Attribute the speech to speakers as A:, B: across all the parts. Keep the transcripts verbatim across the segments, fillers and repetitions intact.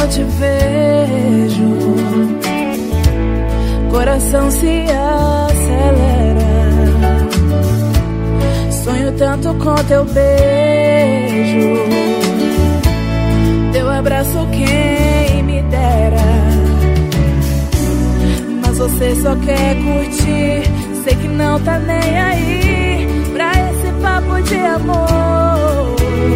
A: te vejo, coração se acelera. Sonho tanto com teu beijo, teu abraço quem me dera. Mas você só quer curtir, sei que não tá nem aí pra esse papo de amor.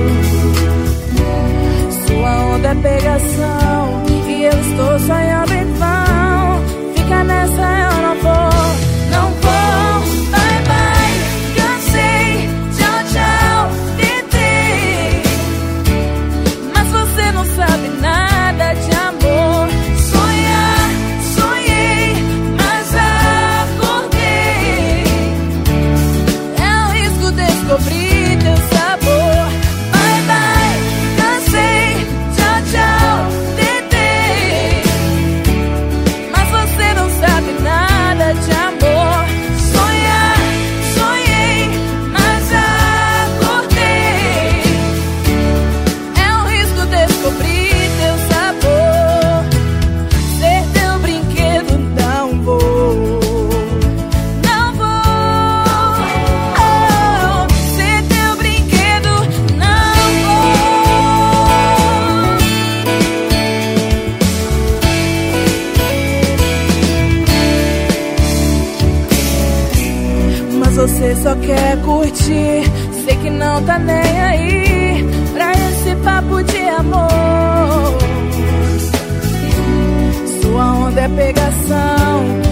A: Sua onda é pegação e eu estou sonhando em vão. Fica nessa, eu não vou, não vou. Bye bye, cansei, tchau tchau, tentei. Mas você não sabe nada de amor. Sonhar, sonhei, mas acordei. É um risco descobrir teu sabor. Bye bye, cansei, tchau tchau, tentei. Mas você não sabe nada de amor. Sonhar, sonhei, mas acordei. É um risco descobrir teu sabor. Ser teu brinquedo, não vou, não vou. Oh, ser teu brinquedo, não vou. Mas você só quer curtir, sei que não tá nem aí pra esse papo de amor. Sua onda é pegação